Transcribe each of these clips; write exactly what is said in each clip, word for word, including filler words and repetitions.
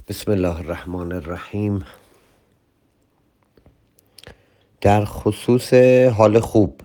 بسم الله الرحمن الرحیم. در خصوص حال خوب،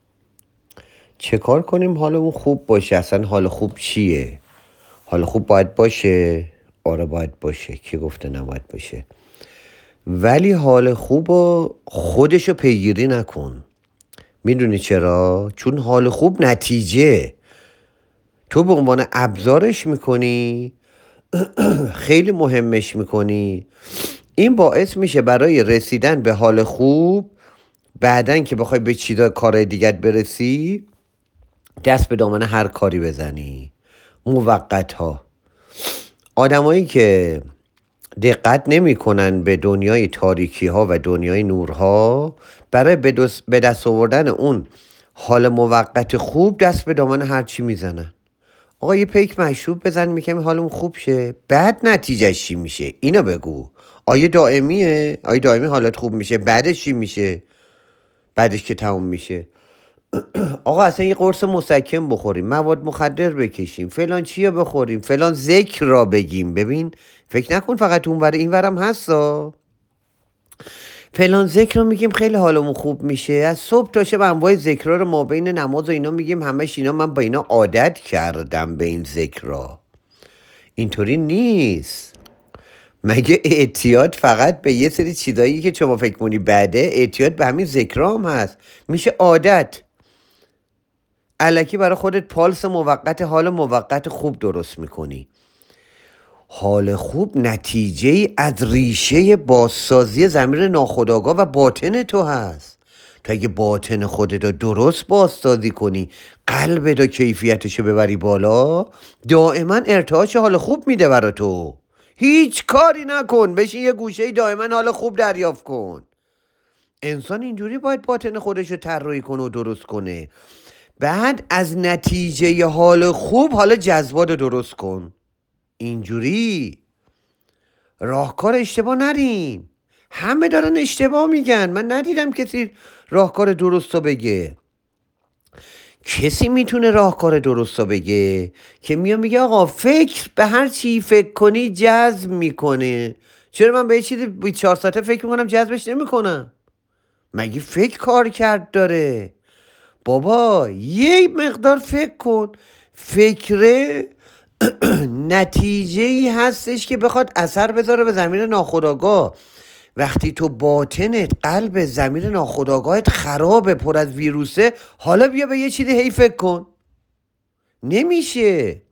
چه کار کنیم حالمون خوب باشه؟ اصلا حال خوب چیه؟ حال خوب باید باشه؟ آره باید باشه، کی گفته نباید باشه؟ ولی حال خوب رو خودشو پیگیری نکن. میدونی چرا؟ چون حال خوب نتیجه تو به عنوان ابزارش میکنی، خیلی مهمش میکنی. این باعث میشه برای رسیدن به حال خوب بعدن که بخوای به چیزا کار دیگت برسی، دست به دامن هر کاری بزنی. موقت ها آدمایی که دقت نمی کنن به دنیای تاریکی ها و دنیای نورها، برای به دست آوردن اون حال موقت خوب دست به دامن هر چی میزنن. آقا یه پیک مشروب بزن میکنم حالمون خوب شه، بعد نتیجهش چی میشه اینو بگو. آیا دائمیه؟ آیا دائمی حالت خوب میشه؟ بعدش چی میشه؟ بعدش که تموم میشه، آقا اصلا یه قرص مسکن بخوریم، مواد مخدر بکشیم، فلان چیه بخوریم، فلان ذکر را بگیم. ببین فکر نکن فقط اون ور این ورم هستا. فلان ذکر رو میگیم خیلی حالمون خوب میشه، از صبح تا شب انواع ذکرها رو ما بین نماز و اینا میگیم، همش اینا من با اینا عادت کردم به این ذکرها. اینطوری نیست. مگه اعتیاد فقط به یه سری چیزایی که شما فکر کنی بعده؟ اعتیاد به همین ذکرها هم هست، میشه عادت. الکی برای خودت پالس موقت، حال موقت خوب درست میکنی. حال خوب نتیجه ای از ریشه بازسازی ضمیر ناخودآگاه و باطن تو هست. تو اگه باطن خودت رو درست بازسازی کنی، قلبت رو کیفیتشو ببری بالا، دائما ارتعاش حال خوب میده برا تو. هیچ کاری نکن، بشین یه گوشه دائما حال خوب دریافت کن. انسان اینجوری باید باطن خودش رو طراحی کنه و درست کنه. بعد از نتیجه حال خوب حالا جذبات رو درست کن. اینجوری راهکار اشتباه نرین. همه دارن اشتباه میگن، من ندیدم کسی راهکار درست رو بگه. کسی میتونه راهکار درست رو بگه که میاد میگه آقا فکر به هر چی فکر کنی جذب میکنه. چرا من به یه چیزی بیست و چهار ساعته فکر میکنم جذبش نمیکنم؟ مگه فکر کار کرد داره؟ بابا یه مقدار فکر کن. فکره نتیجه ای هستش که بخواد اثر بذاره به ضمیر ناخودآگاه. وقتی تو باطنت، قلب ضمیر ناخودآگاهت خرابه، پر از ویروسه، حالا بیا به یه چیزی هی فکر کن. نمیشه.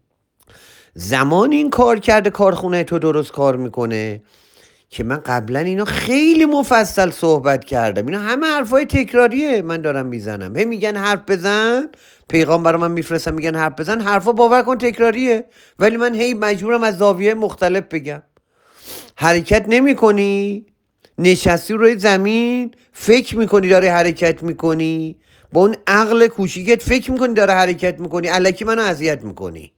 زمان این کار کرده کارخونه تو درست کار میکنه که من قبلا اینا خیلی مفصل صحبت کردم. اینا همه حرفای تکراریه من دارم میزنم. هی میگن حرف بزن، پیغام برای من میفرستن میگن حرف بزن، حرفا باور کن تکراریه، ولی من هی مجبورم از زاویه مختلف بگم. حرکت نمی کنی، نشستی روی زمین فکر میکنی داره حرکت میکنی، با اون عقل کوچیکت فکر میکنی داره حرکت میکنی، الکی منو اذیت میکنی.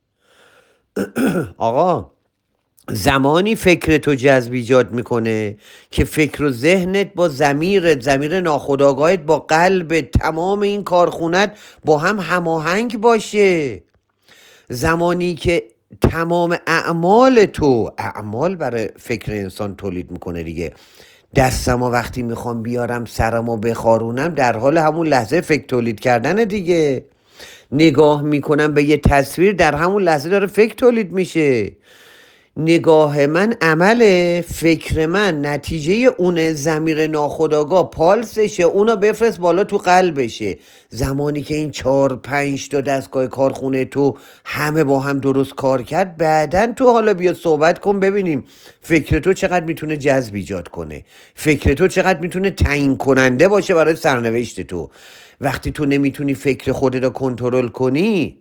آقا زمانی فکر تو جذب ایجاد میکنه که فکر و ذهنت با ضمیرت، ضمیر ناخودآگاهت با قلب، تمام این کارخونت با هم هماهنگ باشه. زمانی که تمام اعمال تو، اعمال برای فکر انسان تولید میکنه دیگه. دستمو وقتی میخوام بیارم سرمو بخارونم، در حال همون لحظه فکر تولید کردن دیگه. نگاه میکنم به یه تصویر، در همون لحظه داره فکر تولید میشه. نگاه من عمله، فکر من نتیجه اونه، ضمیر ناخودآگاه پالسشه، اونو بفرست بالا تو قلبشه. زمانی که این چهار پنج تا دستگاه کارخونه تو همه با هم درست کار کرد، بعدن تو حالا بیا صحبت کن ببینیم فکر تو چقدر میتونه جذب ایجاد کنه، فکر تو چقدر میتونه تعیین کننده باشه برای سرنوشت تو. وقتی تو نمیتونی فکر خودت رو کنترل کنی،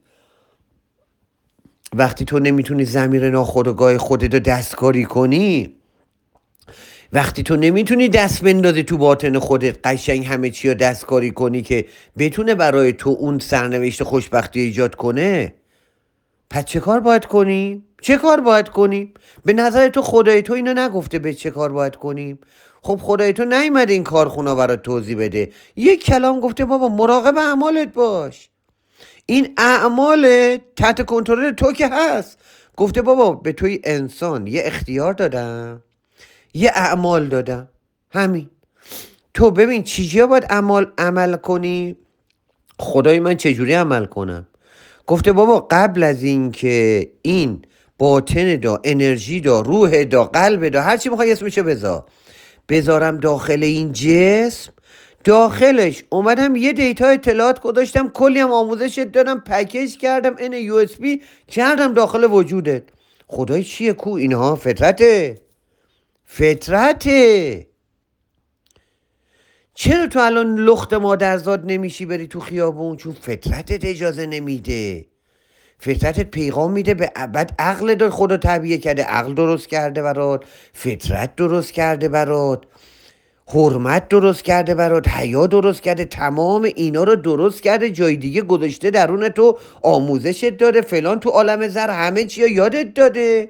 وقتی تو نمیتونی ضمیر ناخودآگاه خودت رو دستکاری کنی، وقتی تو نمیتونی دست بندازی تو باطن خودت قشنگ همه چی رو دستکاری کنی که بتونه برای تو اون سرنوشت خوشبختی ایجاد کنه، پس چه کار باید کنیم؟ چه کار باید کنیم؟ به نظر تو خدای تو اینو نگفته به چه کار باید کنیم؟ خب خدای تو نیومده این کارخونه برات توضیح بده، یک کلام گفته بابا مراقب اعمالت باش. این اعمال تحت کنترل تو که هست. گفته بابا به توی انسان یه اختیار دادم، یه اعمال دادم، همین. تو ببین چیجیا باید عمل عمل کنی. خدای من چجوری عمل کنم؟ گفته بابا قبل از این که این باطن دا، انرژی دا، روح دا، قلب دا، هرچی میخوای اسمشو بذار، بذارم داخل این جسم، داخلش اومدم یه دیتا اطلاعات گذاشتم، کلی هم آموزش دادم، پکیج کردم، این یو اس بی کردم داخل وجودت. خدای چیه کو اینها؟ فطرته، فطرته. چرا تو الان لخت مادرزاد نمیشی بری تو خیابون؟ چون فطرتت اجازه نمیده. فطرتت پیغام میده به بعد عقل دار خدا طبیعه کرده، عقل درست کرده برات، فطرت درست کرده برات، حرمت درست کرده برات، حیا درست کرده، تمام اینا رو درست کرده، جای دیگه گذاشته درون تو، آموزشت داده فلان، تو عالم زر همه چی یادت داده،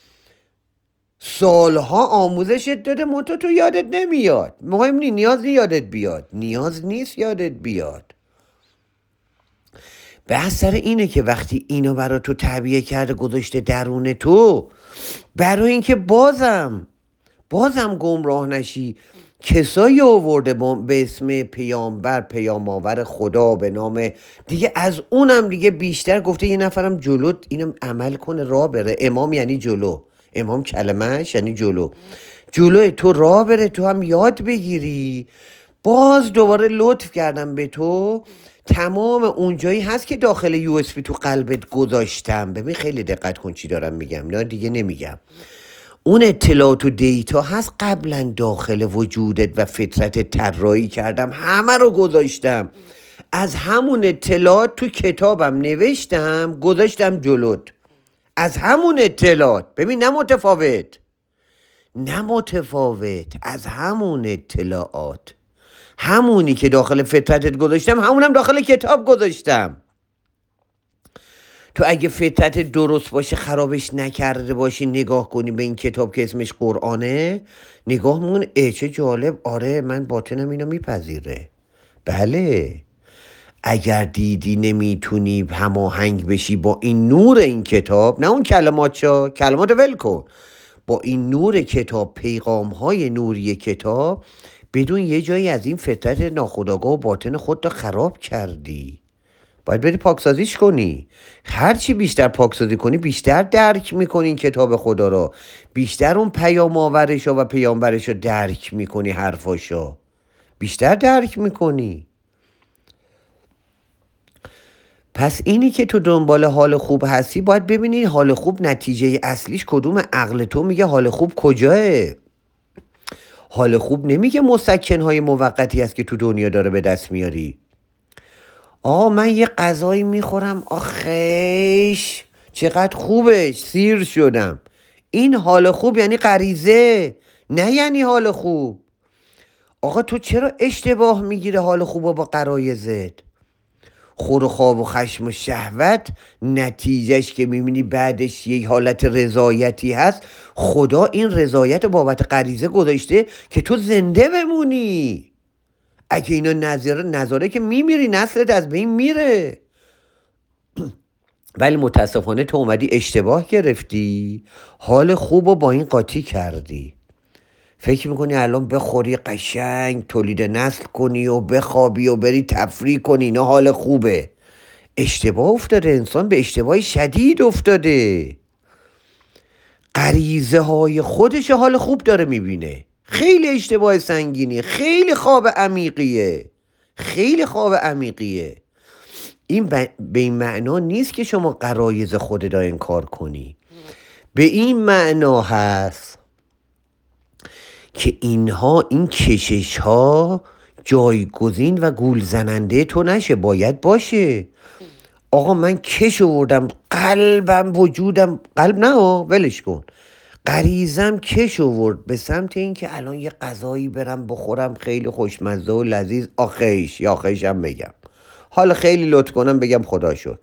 سالها آموزشت داده، منتها تو یادت نمیاد. مهم نی، نیاز نی یادت بیاد، نیاز نیست یادت بیاد. بحث سر اینه که وقتی اینو برای تو تعبیه کرده گذاشته درون تو، برای اینکه بازم بازم گمراه نشی، کسایی آورده به اسم پیامبر، پیام آور خدا به نام دیگه، از اونم دیگه بیشتر گفته یه نفرم جلو اینم عمل کنه راه بره. امام یعنی جلو، امام کلمهش یعنی جلو، جلو تو راه بره، تو هم یاد بگیری. باز دوباره لطف کردم به تو، تمام اونجایی هست که داخل یو اس بی تو قلبت گذاشتم. ببین خیلی دقت کن چی دارم میگم، نه دیگه نمیگم. اون اطلاعات و دیتا هست قبلا داخل وجودت و فطرت طراحی کردم، همه رو گذاشتم. از همون اطلاعات تو کتابم نوشتم گذاشتم جلوت، از همون اطلاعات. ببین نه متفاوت، نه متفاوت، از همون اطلاعات، همونی که داخل فطرتت گذاشتم همونم داخل کتاب گذاشتم. تو اگه فطرت درست باشه، خرابش نکرده باشی، نگاه کنی به این کتاب که اسمش قرآنه، نگاه مون اه چه جالب، آره من باطنم اینو میپذیره. بله، اگر دیدی نمیتونی هماهنگ بشی با این نور این کتاب، نه اون کلمات چا، کلمات ول کن، با این نور کتاب، پیغام های نوری کتاب، بدون یه جایی از این فطرت ناخودآگاه و باطن خود رو خراب کردی. باید بری پاکسازیش کنی. هرچی بیشتر پاکسازی کنی، بیشتر درک میکنی این کتاب خدا رو، بیشتر اون پیام آورش و پیامبرش رو درک میکنی، حرفاشو بیشتر درک میکنی. پس اینی که تو دنبال حال خوب هستی، باید ببینی حال خوب نتیجه اصلیش کدوم. عقل تو میگه حال خوب کجاه؟ حال خوب نمیگه مسکنهای موقتی هست که تو دنیا داره به دست میاری. آه من یه غذایی میخورم، آخیش چقدر خوبش، سیر شدم. این حال خوب یعنی غریزه، نه یعنی حال خوب. آقا تو چرا اشتباه میگیره حال خوب با غرایزت؟ خور و خواب و خشم و شهوت نتیجهش که میبینی بعدش یک حالت رضایتی هست. خدا این رضایت بابت غریزه گذاشته که تو زنده بمونی. اگه اینو نظاره نظاره که میمیری، نسلت از بین میره. ولی متاسفانه تو اومدی اشتباه گرفتی، حال خوب رو با این قاطی کردی. فکر میکنی الان بخوری قشنگ تولید نسل کنی و بخوابی و بری تفریح کنی اینا حال خوبه. اشتباه افتاده، انسان به اشتباه شدید افتاده. غریزه های خودش حال خوب داره میبینه. خیلی اشتباه سنگینی، خیلی خواب عمیقیه، خیلی خواب عمیقیه. این به این معنا نیست که شما غرایز خودت را انکار کنی. به این معنا هست که اینها، این کشش ها جایگزین و گول زننده تو نشه. باید باشه. آقا من کش آوردم، قلبم وجودم، قلب نه ولش کن، غریزم کش آورد به سمت این که الان یه غذایی برم بخورم خیلی خوشمزه و لذیذ، آخیش یا آخیشم بگم، حالا خیلی لطف کنم بگم خدا شکر.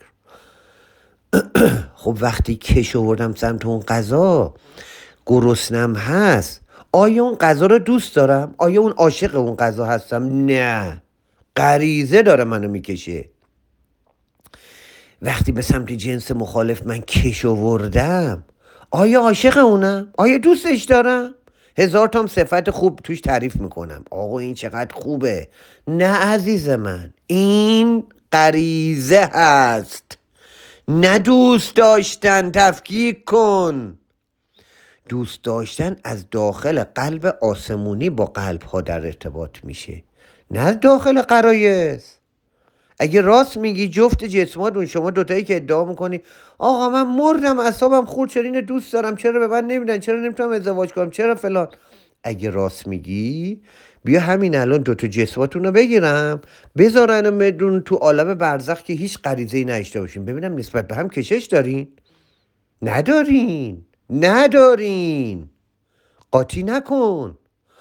خب وقتی کش آوردم سمت اون غذا، گرسنم هست، آیا اون غذا رو دوست دارم؟ آیا اون عاشق اون غذا هستم؟ نه، غریزه داره منو میکشه. وقتی به سمت جنس مخالف من کش آوردم، آیا عاشق اونم؟ آیا دوستش دارم؟ هزار تام صفت خوب توش تعریف میکنم، آقا این چقدر خوبه. نه عزیز من، این غریزه هست. نه دوست داشتن، تفکیک کن. دوست داشتن از داخل قلب آسمونی با قلب ها در ارتباط میشه، نه از داخل غرایز. اگه راست میگی جفت جسماتون، شما دوتایی که ادعا میکنی آقا من مردم اعصابم خورد شد اینو دوست دارم، چرا به من نمیدن، چرا نمیتونم ازدواج کنم، چرا فلان، اگه راست میگی بیا همین الان دوتا جسماتون رو بگیرم بذارن بدون تو عالم برزخ که هیچ غریزه‌ای نداشته باشین، ببینم نسبت به هم کشش دارین؟ ندارین ندارین قاطی نکن.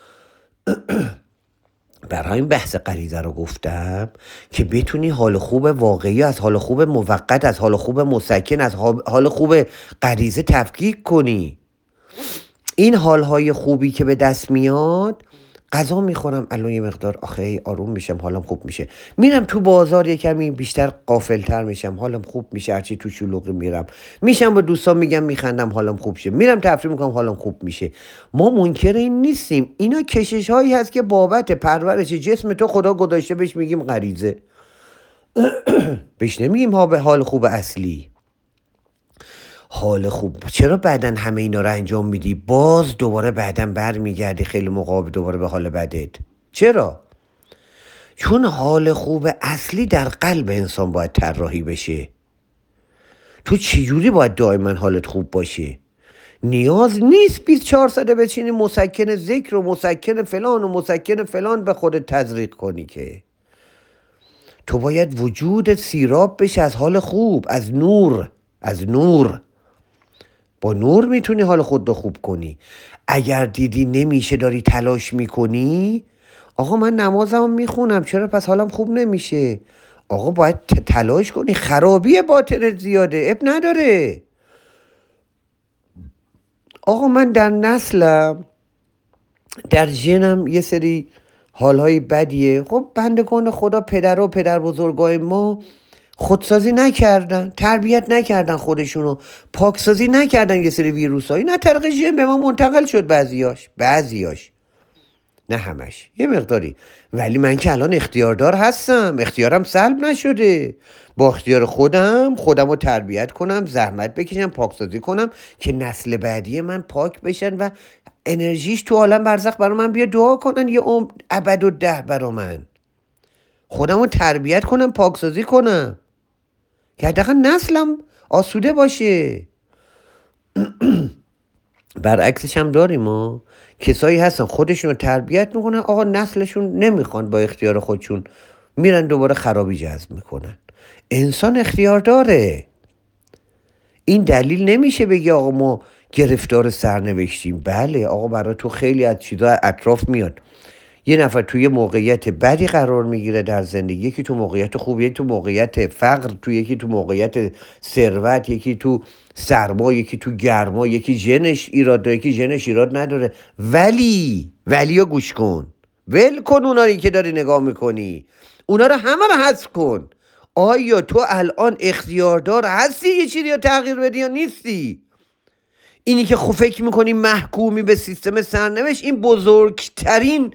برای این بحث غریزه رو گفتم که بتونی حال خوب واقعی از حال خوب موقت، از حال خوب مسکن، از حال خوب غریزه تفکیک کنی. این حالهای خوبی که به دست میاد، غذا میخورم الان یه مقدار آخه آروم میشم، حالم خوب میشه، میرم تو بازار یه کمی بیشتر غافلتر میشم، حالم خوب میشه، هرچی تو شلوغی میرم میشم با دوستان میگم میخندم، حالم خوب شه، میرم تفریح میکنم، حالم خوب میشه. ما منکر این نیستیم، اینا کشش هایی هست که بابت پرورش جسم تو خدا گذاشته، بهش میگیم غریزه، بهش نمیگیم ها به حال خوب اصلی. حال خوب چرا بعدن همه اینا رو انجام میدی باز دوباره بعدن بر میگردی خیلی موقع دوباره به حال بدت؟ چرا؟ چون حال خوب اصلی در قلب انسان باید طراحی بشه. تو چجوری باید دائما حالت خوب باشه؟ نیاز نیست بیست و چهار ساعته بچینی مسکن ذکر و مسکن فلان و مسکن فلان به خودت تزریق کنی، که تو باید وجود سیراب بشه از حال خوب، از نور، از نور. با نور میتونی حال خود رو خوب کنی. اگر دیدی نمیشه داری تلاش میکنی، آقا من نمازم میخونم چرا پس حالم خوب نمیشه؟ آقا باید تلاش کنی، خرابی باطنت زیاده، اب نداره. آقا من در نسلم در ژنم یه سری حالهای بدیه، خب بندگان خدا پدر و پدر بزرگای ما خودسازی نکردن، تربیت نکردن خودشونو، پاکسازی نکردن یه سری ویروس هایی، نه طریق ژن به ما منتقل شد، بعضیاش بعضیاش نه همش، یه مقداری. ولی من که الان اختیاردار هستم، اختیارم سلب نشده، با اختیار خودم خودم رو تربیت کنم، زحمت بکشم، پاکسازی کنم که نسل بعدی من پاک بشن و انرژیش تو عالم برزخ برا من بیا دعا کنن یه عمر ابد و ده برا من. خودم رو تربیت کنم، پاکسازی کنم که حداقل نسلم آسوده باشه. برعکسش هم داریم ما کسایی هستن خودشون رو تربیت میکنن، آقا نسلشون نمیخوان، با اختیار خودشون میرن دوباره خرابی جذب میکنن. انسان اختیار داره. این دلیل نمیشه بگی آقا ما گرفتار سرنوشتیم. بله آقا برای تو خیلی از چیزا اطراف میاد، یه نفر توی موقعیت بدی قرار میگیره در زندگی، یکی تو موقعیت خوب، یکی تو موقعیت فقر، تو یکی تو موقعیت ثروت، یکی تو سرما، یکی تو گرما، یکی ژنش ایراد داره، یکی ژنش ایراد نداره. ولی ولی رو گوش کن، ول کن اونایی که داری نگاه میکنی، اونا رو همه رو حذف کن. آیا تو الان اختیاردار هستی یه چیزی رو تغییر بدی یا نیستی؟ اینی که خب فکر میکنی محکومی به سیستم سرنوشت، این بزرگترین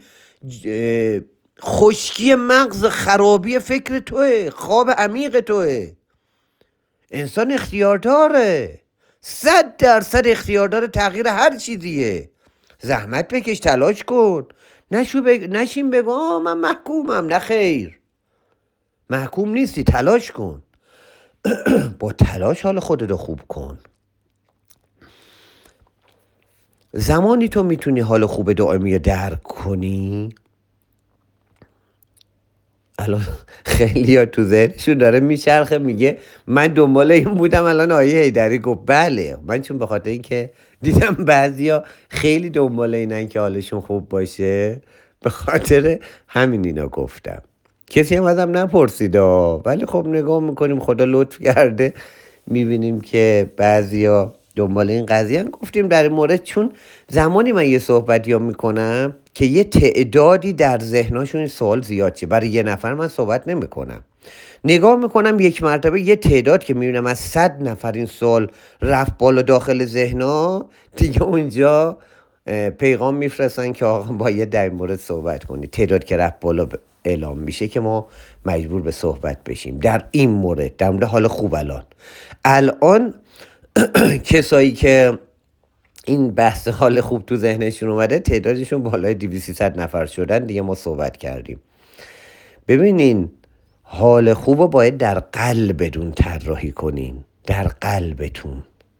خشکی مغز، خرابی فکر توه، خواب عمیق توه. انسان اختیار داره، صد درصد اختیار داره تغییر هر چیزیه. زحمت بکش، تلاش کن، نشو بگ... نشین بگو آه من محکومم. نه خیر، محکوم نیستی، تلاش کن. با تلاش حال خودتو خوب کن. زمانی تو میتونی حال خوب دائمی درک کنی. الان خیلی ها تو ذهنشون داره میچرخه، میگه من دنبال این بودم، الان آیه حیدری گفت بله. من چون به خاطر اینکه دیدم بعضیا خیلی دنبال اینن که حالشون خوب باشه، به خاطر همین اینا گفتم. کسی هم ازم نپرسید، ولی خب نگاه میکنیم خدا لطف کرده میبینیم که بعضیا دنبال این قضیه هم. گفتیم در این مورد چون زمانی من یه صحبتی ها میکنم که یه تعدادی در ذهناشون این سوال زیاد شه. برای یه نفر من صحبت نمی کنم، نگاه میکنم یک مرتبه یه تعداد که میبینم از صد نفر این سوال رفت بالا داخل ذهنا، دیگه اونجا پیغام میفرستن که آقا باید در این مورد صحبت کنی. تعداد که رفت بالا اعلام میشه که ما مجبور به صحبت بشیم در این مورد، در مورد حال خوب. الان الان کسایی که این بحث حال خوب تو ذهنشون اومده تعدادشون بالای دویست سیصد نفر شدن دیگه. ما صحبت کردیم. ببینین حال خوب رو باید در قلبتون طراحی کنین، در قلبتون.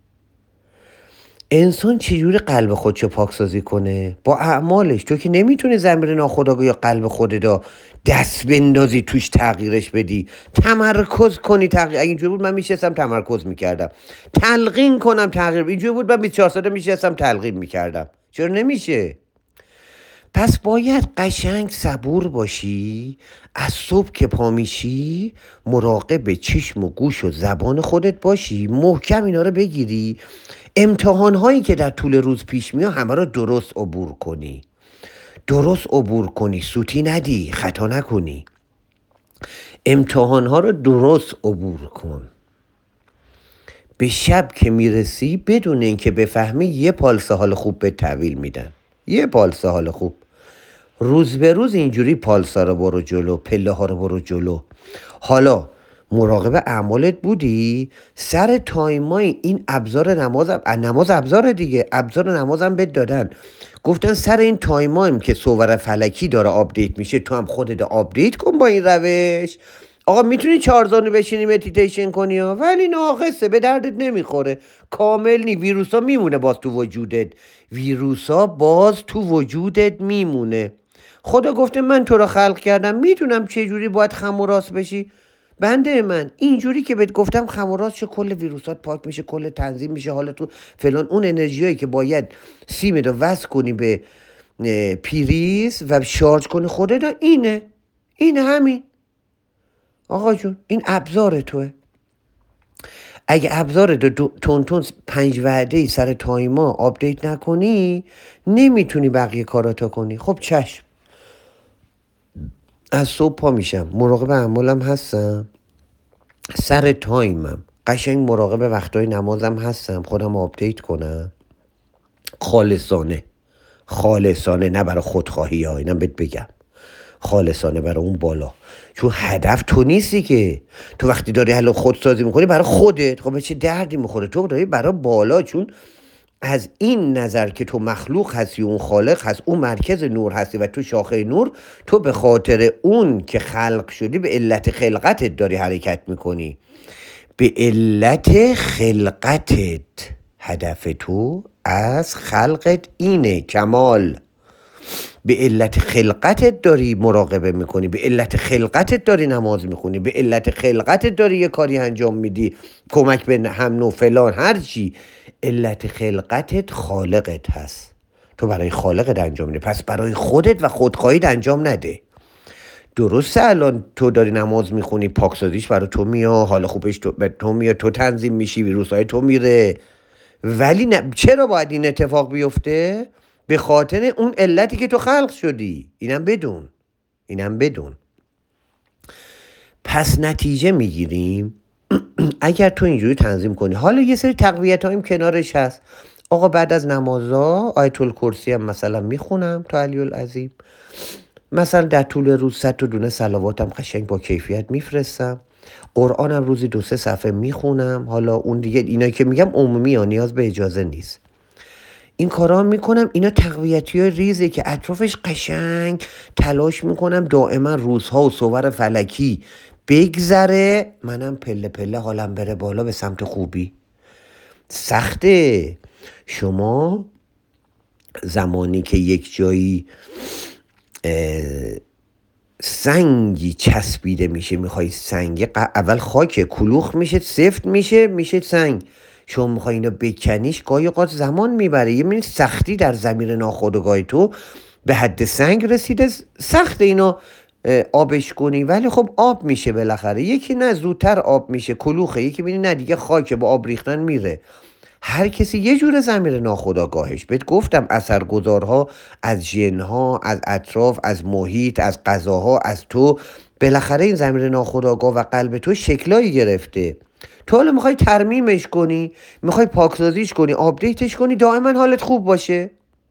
انسان چجوری قلب خودشو پاکسازی کنه؟ با اعمالش. تو که نمیتونی زمیر ناخودآگاه یا قلب خودت دست بندازی توش تغییرش بدی، تمرکز کنی تغییر. اگه اینجوری بود من میشستم تمرکز میکردم، تلقین کنم تغییر. اینجوری بود من بیست و چهار ساله میشستم تلقین میکردم. چرا نمیشه؟ پس باید قشنگ صبور باشی، از صبح که پا میشی مراقب چشم و گوش و زبان خودت باشی، محکم اینا رو بگیری. امتحان هایی که در طول روز پیش میاد همه رو درست عبور کنی، درست عبور کنی، سوتی ندی، خطا نکنی. امتحان ها رو درست عبور کن. به شب که میرسی بدون اینکه بفهمی یه پالسه حال خوب به تحویل میدن، یه پالسه حال خوب. روز به روز اینجوری پالسا رو برو جلو، پله ها رو برو جلو. حالا مراقب اعمالت بودی؟ سر تایمای این ابزار نماز نماز ابزار دیگه، ابزار نمازم بهت دادن، گفتن سر این تایمایم که صور فلکی داره آپدیت میشه تو هم خودت آپدیت کن با این روش. آقا میتونی چهار زانو بشینی مدیتیشن کنی ها، ولی ناقصه، به دردت نمیخوره، کامل نی. ویروسا میمونه باز تو وجودت، ویروسا باز تو وجودت میمونه. خدا گفته من تو رو خلق کردم، میدونم چه جوری باید خم و راست بشی. بنده من اینجوری که بهت گفتم خم و راست شه، کل ویروسات پاک میشه، کل تنظیم میشه، حالت تو فلان. اون انرژیایی که باید سیمت رو وصل کنی به پیریز و شارژ کنی خودت، اینه اینه همین. آقا جون این ابزار توه. اگه ابزار تو تون تون پنج وعده سر تایما آپدیت نکنی نمیتونی بقیه کاراتو کنی. خب چشم، از صبح پا میشم مراقب اعمالم هستم، سر تایمم قشنگ مراقب وقتای نمازم هستم، خودم آپدیت کنم خالصانه. خالصانه، نه برای خودخواهی ها، اینم بهت بگم، خالصانه برای اون بالا. چون هدف تو نیستی که تو وقتی داری حالا خودسازی میکنی برای خودت، خب به چه دردی میخوره؟ تو داری برای بالا. چون از این نظر که تو مخلوق هستی، اون خالق هست، اون مرکز نور هستی و تو شاخه نور، تو به خاطر اون که خلق شدی به علت خلقتت داری حرکت میکنی، به علت خلقتت. هدف تو از خلقت اینه، کمال. به علت خلقتت داری مراقبه میکنی، به علت خلقتت داری نماز میخونی، به علت خلقتت داری یه کاری انجام میدی، کمک به هم نو فلان هر چی. علت خلقتت خالقت هست، تو برای خالقت انجام میدی، پس برای خودت و خودخواهیت انجام نده. درسته الان تو داری نماز میخونی، پاکسازیش برای تو میاد، حالا خوبش تو, تو میاد، تو تنظیم میشی، ویروسای تو میره، ولی نه. چرا باید این اتفاق بیفته؟ به خاطر اون علتی که تو خلق شدی. اینم بدون، اینم بدون. پس نتیجه میگیریم اگر تو اینجوری تنظیم کنی. حالا یه سری تقویت هایم کنارش هست. آقا بعد از نمازها آیت الکرسی هم مثلا میخونم تا علی العظیم، مثلا در طول روز صد تا دونه صلواتم قشنگ با کیفیت میفرستم، قرآنم روزی دو سه صفحه میخونم. حالا اون دیگه اینایی که میگم عمومی ها، نیاز به اجازه نیست. این کارا میکنم. اینا تقویتی های ریزه که اطرافش قشنگ تلاش میکنم دائما روزها و صور فلکی بگذره، منم پله پله حالم بره بالا به سمت خوبی. سخته. شما زمانی که یک جایی سنگی چسبیده میشه، میخوای سنگ اول خاکه، کلوخ میشه، سفت میشه، میشه سنگ. شما میخوای اینو بکنیش، گاهی اوقات زمان میبره. یه مینی سختی در ضمیر ناخودآگاه تو به حد سنگ رسیده، سخت اینو آبش کنی، ولی خب آب میشه بالاخره. یکی نه زودتر آب میشه، کلوخه، یکی بینی نه دیگه خاکه، با آب ریختن میره. هر کسی یه جور ضمیر ناخودآگاهش. بهت گفتم اثرگذارها از ژن‌ها، از اطراف، از محیط، از غذاها، از تو، بالاخره این ضمیر ناخودآگاه و قلب تو شکلایی گرفته. تو حالا میخوای ترمیمش کنی، میخوای پاکسازیش کنی، آپدیتش کنی، دائما حالت خوب باشه.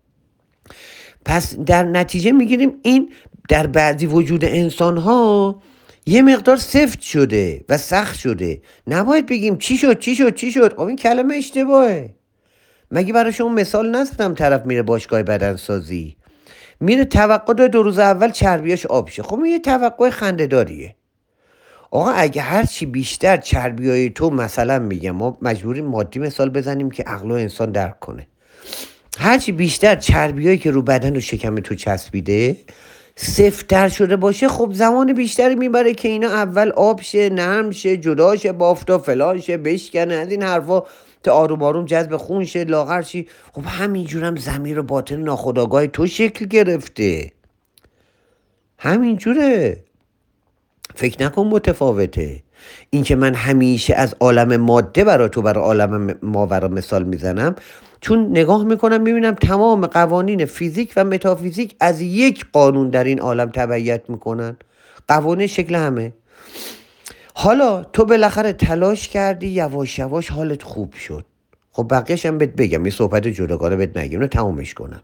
پس در نتیجه میگیریم این در بعضی وجود انسان ها یه مقدار سفت شده و سخت شده. نباید بگیم چی شد چی شد چی شد. خب این کلمه اشتباهه. مگه برای شما مثال نزدم طرف میره باشگاه بدنسازی، میره توقع داره دو روز اول چربیاش آب شه. خب این یه توقع خنده‌داریه. آقا اگه هرچی بیشتر چربیای تو، مثلا میگم ما مجبوریم مادی مثال بزنیم که عقل و انسان درک کنه، هرچی بیشتر چربیایی که رو بدن و شکم تو چسبیده سفت‌تر شده باشه، خب زمان بیشتری میبره که اینا اول آب شه، نرم شه، جدا شه، بافتا فلان شه، بشکنه، از این حرفا، تا آروم آروم جذب خون شه، لاغر شی. خب همینجورم ضمیر و باطن ناخودآگاه تو شکل گرفته. همینجوره. فکر نکن متفاوته. این که من همیشه از عالم ماده برای تو، برای عالم ماورا مثال میزنم، چون نگاه میکنم میبینم تمام قوانین فیزیک و متافیزیک از یک قانون در این عالم تبعیت میکنن. قوانین شکل همه. حالا تو بالاخره تلاش کردی، یواش یواش حالت خوب شد. خب بقیه‌ش هم بهت بگم، یه صحبت جداگانه بهت نگیم، رو تمومش کنم.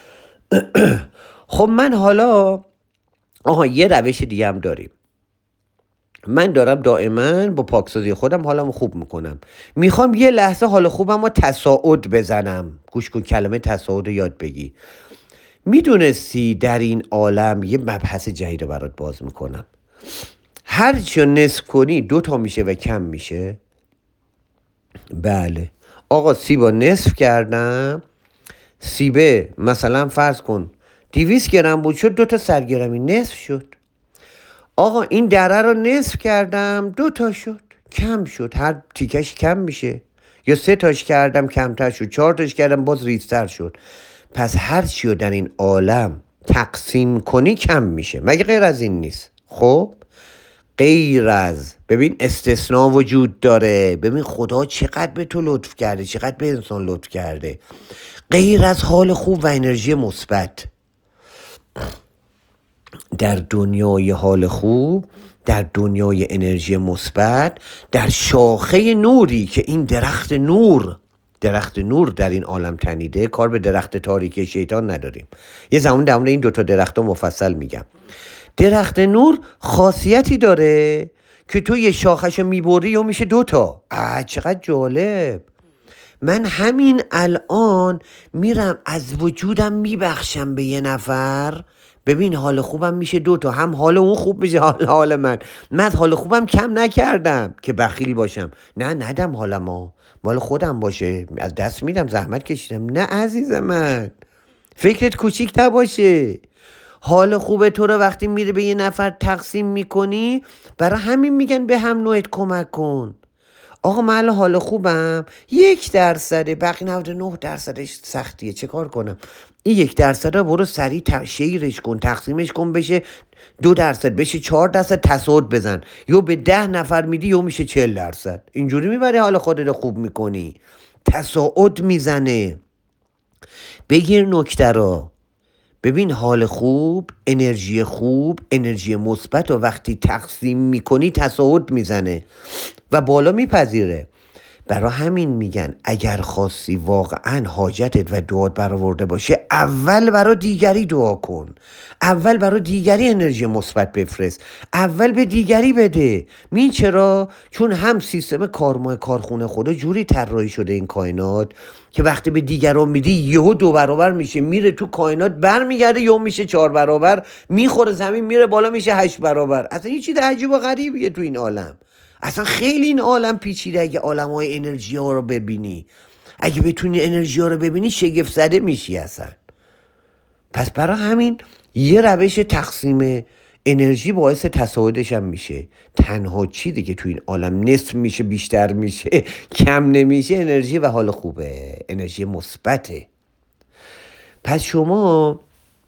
خب من حالا آها یه روش دیگه هم داریم. من دارم دائما با پاکسازی خودم حالمو خوب میکنم. میخوام یه لحظه حال خوبم رو تصاعد بزنم. گوش کن، کلمه تصاعد یاد بگی. میدونستی در این عالم یه مبحث جدید رو برات باز میکنم. هر چی نصف کنی دو تا میشه و کم میشه. بله آقا، سیبا نصف کردم، سیبه مثلا فرض کن دویست گرم بود، شد دو تا صد گرمی، نصف شد. آقا این دره رو نصف کردم، دو تا شد، کم شد، هر تیکش کم میشه. یا سه تاش کردم کمتر شد، چهار تاش کردم باز ریزتر شد. پس هر چی رو در این عالم تقسیم کنی کم میشه. مگه غیر از این نیست؟ خب غیر از، ببین استثناء وجود داره. ببین خدا چقدر به تو لطف کرده، چقدر به انسان لطف کرده. غیر از حال خوب و انرژی مثبت، در دنیای حال خوب، در دنیای انرژی مثبت، در شاخه نوری که این درخت نور، درخت نور در این عالم تنیده، کار به درخت تاریکی شیطان نداریم. یه زمان در مورد این دوتا درخت مفصل میگم. درخت نور خاصیتی داره که تو یه شاخشو میبری و میشه دوتا. آه چقدر جالب. من همین الان میرم از وجودم میبخشم به یه نفر، ببین حال خوبم میشه دوتا، هم حال اون خوب میشه، حال حال من. من از حال خوبم کم نکردم که بخیل باشم. نه ندم حالمو، مال خودم باشه، از دست میدم، زحمت کشیدم. نه عزیز من، فکرت کوچیک نباشه. حال خوب تو رو وقتی میره به یه نفر تقسیم میکنی، برای همین میگن به هم نوعت کمک کن. آقا من الان حال خوبم یک درصده، بقیه نود و نه درصدش سختیه، چه کار کنم؟ این یک درصد رو برو سریع شیرش کن، تقسیمش کن بشه دو درصد، بشه چهار درصد، تصاعد بزن. یا به ده نفر میدی یا میشه چهل درصد. اینجوری میبری حال خودت خوب میکنی. تصاعد میزنه. بگیر نکته رو. ببین حال خوب، انرژی خوب، انرژی مثبت و وقتی تقسیم میکنی تصاعد میزنه و بالا میپذیره. برای همین میگن اگر خواستی واقعا حاجتت و دعات برآورده باشه، اول برای دیگری دعا کن، اول برای دیگری انرژی مثبت بفرست، اول به دیگری بده. این چرا؟ چون هم سیستم کارمای کارخونه خدا جوری طراحی شده این کائنات که وقتی به دیگران میدی یهو دو برابر میشه، میره تو کائنات برمیگرده، یهو میشه چهار برابر، میخوره زمین، میره بالا، میشه هشت برابر. اصلا یه چیز عجیب و غریبیه تو این عالم. اصلا خیلی این عالم پیچیده. اگه عالم های انرژی ها رو ببینی، اگه بتونی انرژی ها رو ببینی، شگفت زده میشی اصلا. پس برای همین یه روش تقسیم انرژی باعث تصاعدش هم میشه. تنها چیزی که تو این عالم نصف میشه، بیشتر میشه، کم نمیشه، انرژی و حال خوبه، انرژی مثبته. پس شما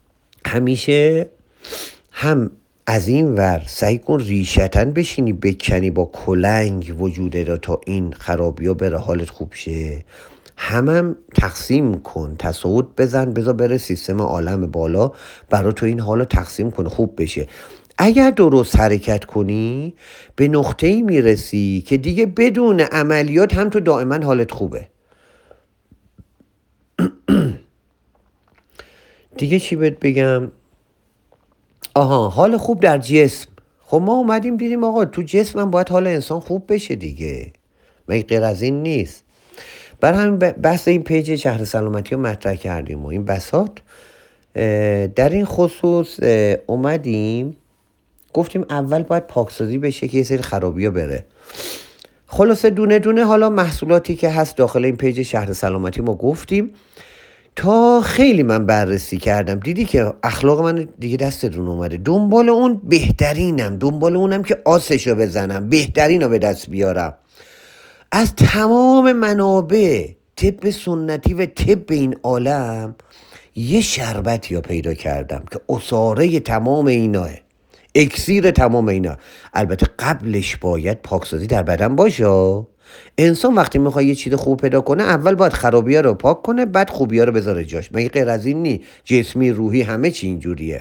همیشه هم از این ور سعی کن ریشتن بشینی، بکنی با کلنگ وجوده را تا این خرابی ها بره، حالت خوب شه. همم تقسیم کن، تصاعد بزن، بذار بره سیستم عالم بالا برا تو این حالو تقسیم کنه خوب بشه. اگر درست حرکت کنی به نقطه‌ای میرسی که دیگه بدون عملیات هم تو دائما حالت خوبه. دیگه چی بهت بگم؟ آها، حال خوب در جسم. خب ما اومدیم دیدیم آقا تو جسم هم باید حال انسان خوب بشه دیگه، مگه غیر از این نیست؟ بر همین بحث این پیج شهر سلامتی رو مطرح کردیم و این بساط در این خصوص اومدیم گفتیم اول باید پاکسازی بشه که یه سری خرابی ها بره. خلاصه دونه دونه حالا محصولاتی که هست داخل این پیج شهر سلامتی ما گفتیم تا خیلی من بررسی کردم، دیدی که اخلاق من دیگه دستتون اومده، دنبال اون بهترینم، دنبال اونم که آسشو بزنم، بهترین رو به دست بیارم. از تمام منابع طب سنتی و طب این عالم یه شربتی رو پیدا کردم که اصاره تمام ایناه، اکسیر تمام اینا. البته قبلش باید پاکسازی در بدن باشه. انسان وقتی میخواد یه چیز خوب پیدا کنه اول باید خرابی ها رو پاک کنه، بعد خوبی ها رو بذاره جاش. مگه غیر از این نی؟ جسمی روحی همه چی اینجوریه.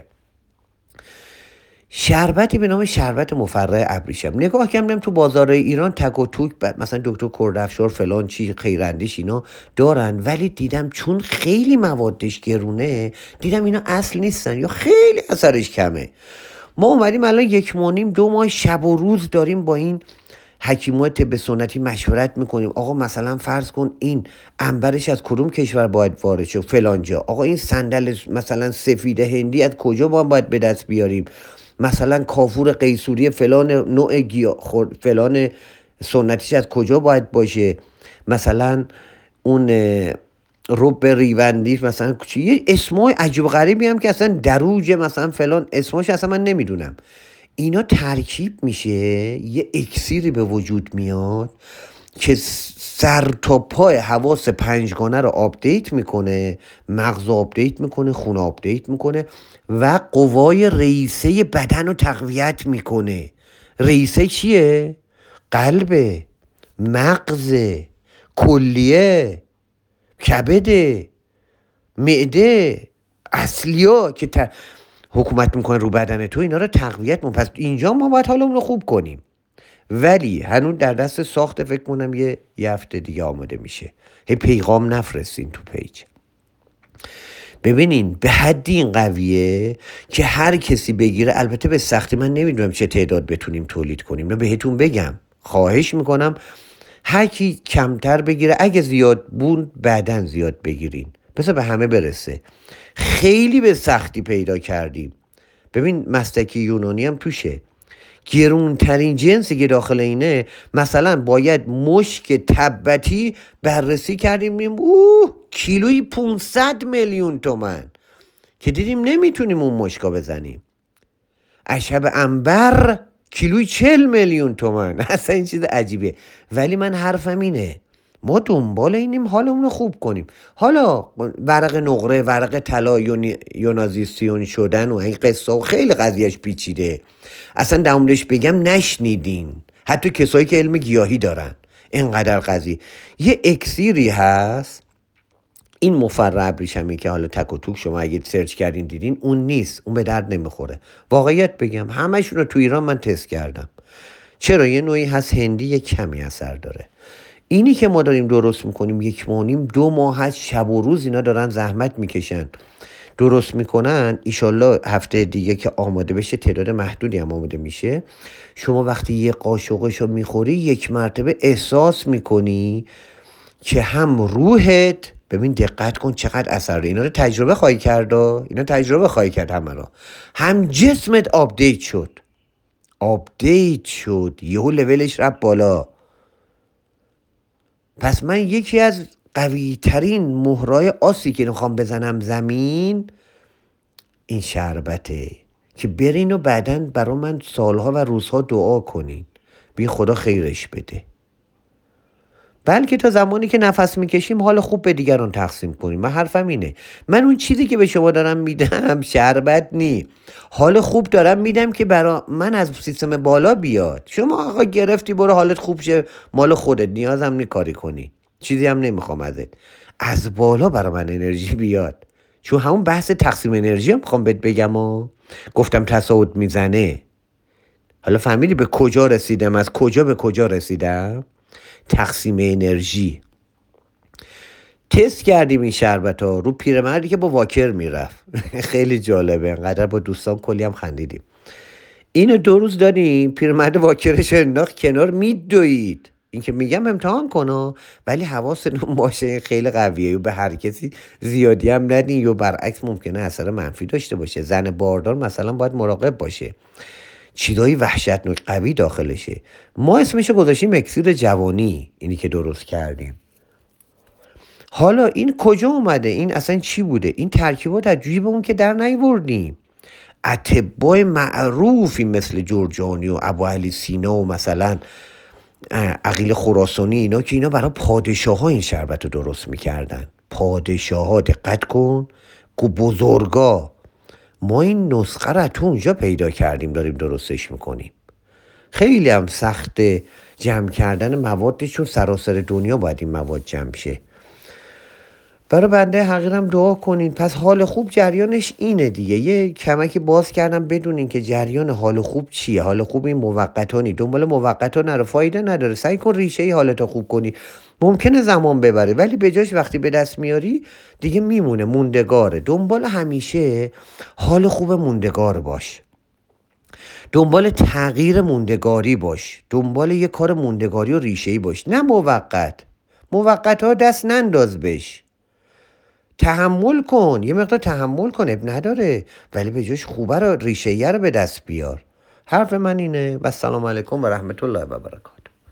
شربتی به نام شربت مفرح ابریشم. نگاه کردم تو بازار ایران تک و توک، مثلا دکتر کردافشار فلان چی خیراندیش اینا دارن، ولی دیدم چون خیلی موادش گرونه دیدم اینا اصل نیستن یا خیلی اثرش کمه. ما اومدیم الان یک ماه نیم دو ماه شب و روز داریم با این حکیمای طب سنتی مشورت میکنیم. آقا مثلا فرض کن این عنبرش از کدوم کشور باید وارد شه؟ فلان جا. آقا این صندل مثلا سفید هندی از کجا ما باید به دست بیاریم؟ مثلا کافور قیصوری فلان نوع گیا فلان سنتیش از کجا باید باشه؟ مثلا اون رب ریوندیش مثلا یه اسمای عجیب غریبی هم که اصلا دروج مثلا فلان اسماش اصلا من نمیدونم. اینا ترکیب میشه یه اکسیری به وجود میاد که سر تا پای حواس پنجگانه رو آپدیت میکنه، مغز آپدیت میکنه، خون آپدیت میکنه و قوای رئیسه بدن رو تقویت میکنه. رئیسه چیه؟ قلبه، مغزه، کلیه، کبده، معده، اصلیا که ت... حکومت میکنه رو بدن تو، اینا رو تقویت میکنه. پس اینجا ما باید حالمون رو خوب کنیم، ولی هنوز در دست ساخته. فکر کنم یه یه هفته دیگه آماده میشه. هی پیغام نفرستین تو پیج. ببینین به حدی این قویه که هر کسی بگیره، البته به سختی من نمیدونم چه تعداد بتونیم تولید کنیم، نه بهتون بگم، خواهش میکنم هر کی کمتر بگیره، اگه زیاد بود بعدن زیاد بگیرین، بذار به همه برسه. خیلی به سختی پیدا کردیم. ببین مستکی یونانی هم توشه. گرونترین جنسی که داخل اینه مثلا باید مشک تبتی بررسی کردیم، میگیم اوه کیلوی پانصد میلیون تومن که دیدیم نمیتونیم اون مشکا بزنیم. اشهب عنبر کیلوی چل میلیون تومن. اصلا این چیز عجیبه. ولی من حرفم اینه ما دنبال اینیم حالمون رو خوب کنیم. حالا ورق نقره، ورق طلا، یونازیسیون شدن و این قصه و خیلی قضیهش پیچیده، اصلا دمونش بگم نشنیدین، حتی کسایی که علم گیاهی دارن اینقدر قضیه. یه اکسیری هست، این مفرح ابریشمی که حالا تک و توک شما اگه سرچ کردین دیدین، اون نیست، اون به درد نمیخوره. واقعیت بگم همشون رو تو ایران من تست کردم. چرا؟ یه نوعی هست هندی یه کمی اثر داره. اینی که ما داریم درست میکنیم یک ماه نیم دو ماه هست، شب و روز اینا دارن زحمت میکشن درست میکنن. ایشالله هفته دیگه که آماده بشه، تعداد محدودی هم آماده میشه، شما وقتی یه قاشقش رو میخوری یک مرتبه احساس میکنی که هم روحت، ببین دقت کن چقدر اثر داره، اینا رو تجربه خواهی کرد، اینا تجربه خواهی کرد همه رو، هم جسمت آپدیت شد، آپدیت شد یهو لولش رفت بالا. پس من یکی از قوی ترین مهرای آسی که میخوام بزنم زمین این شربته که برین و بعدن برا من سالها و روزها دعا کنین، بی خدا خیرش بده، بلکه تا زمانی که نفس میکشیم حال خوب به دیگران تقسیم کنیم. من حرفم اینه، من اون چیزی که به شما دارم میدم شربت نی، حال خوب دارم میدم که برا من از سیستم بالا بیاد. شما آقا گرفتی برو حالت خوب شه، مال خودت، نیازم نی کاری کنی. چیزی هم نمیخوام ازت. از بالا برای من انرژی بیاد. چون همون بحث تقسیم انرژی هم میخوام بهت بگم و گفتم تصاعد میزنه. حالا فهمیدی به کجا رسیدم، از کجا به کجا رسیدم؟ تقسیم انرژی. تست کردیم این شربت ها رو پیرمردی که با واکر میرفت. خیلی جالبه، انقدر با دوستان کلی هم خندیدیم. اینو دو روز دادیم، پیرمرد واکرش انداخت کنار، میدوید. این که میگم امتحان کنه، ولی حواستون باشه این خیلی قویه و به هر کسی زیادی هم ندین، یا برعکس ممکنه اثر منفی داشته باشه. زن باردار مثلا باید مراقب باشه، چیزای وحشتناک قوی داخلشه. ما اسمشو گذاشتیم اکسیر جوانی، اینی که درست کردیم. حالا این کجا اومده؟ این اصلا چی بوده؟ این ترکیبات از جیبمون که در نیوردیم. اطباء معروفی مثل جرجانی و ابو علی سینا و مثلا عقیل خراسانی، اینا که اینا برای پادشاه ها این شربت رو درست میکردن. پادشاه ها، دقت کن، که بزرگا. ما این نسخه رو تو اونجا پیدا کردیم، داریم درستش میکنیم. خیلی هم سخته جمع کردن موادش، چون سراسر دنیا باید این مواد جمع شه. برای بنده حقیرم دعا کنین. پس حال خوب جریانش اینه دیگه. یه کمکی باز کردم بدونین که جریان حال خوب چیه. حال خوب این موقتانی، دنبال موقتا نرو، فایده نداره. سعی کن ریشه ای حالتو خوب کنی. ممکنه زمان ببره، ولی به جاش وقتی به دست میاری دیگه میمونه، موندگاره. دنبال همیشه حال خوب موندگار باش، دنبال تغییر موندگاری باش، دنبال یه کار موندگاری و ریشه‌ای باش، نه موقت. موقت ها دست ننداز بش. تحمل کن، یه مقدار تحمل کن، اب نداره، ولی به جاش خوبه رو، ریشه‌ای رو به دست بیار. حرف من اینه و السلام علیکم و رحمت الله و برکاته.